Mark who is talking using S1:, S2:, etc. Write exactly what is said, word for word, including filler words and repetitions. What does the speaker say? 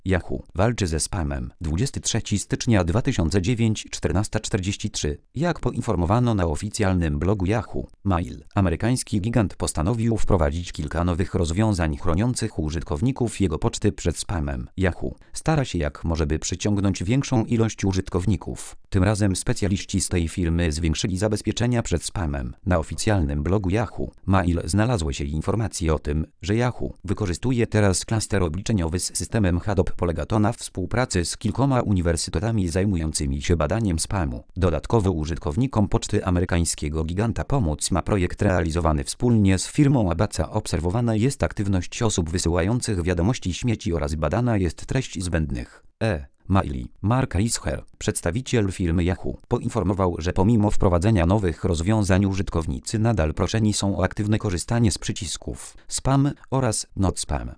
S1: Yahoo walczy ze spamem. dwudziestego trzeciego stycznia dwa tysiące dziewiątego, czternasta czterdzieści trzy. Jak poinformowano na oficjalnym blogu Yahoo Mail, amerykański gigant postanowił wprowadzić kilka nowych rozwiązań chroniących użytkowników jego poczty przed spamem. Yahoo stara się jak może by przyciągnąć większą ilość użytkowników. Tym razem specjaliści z tej firmy zwiększyli zabezpieczenia przed spamem. Na oficjalnym blogu Yahoo Mail znalazły się informacje o tym, że Yahoo wykorzystuje teraz klaster obliczeniowy z systemem Hadoop. Polega to na współpracy z kilkoma uniwersytetami zajmującymi się badaniem spamu. Dodatkowo użytkownikom poczty amerykańskiego giganta pomóc ma projekt realizowany wspólnie z firmą Abaca. Obserwowana jest aktywność osób wysyłających wiadomości śmieci oraz badana jest treść zbędnych e maili. Mark Eischer, przedstawiciel firmy Yahoo, poinformował, że pomimo wprowadzenia nowych rozwiązań użytkownicy nadal proszeni są o aktywne korzystanie z przycisków spam oraz not spam.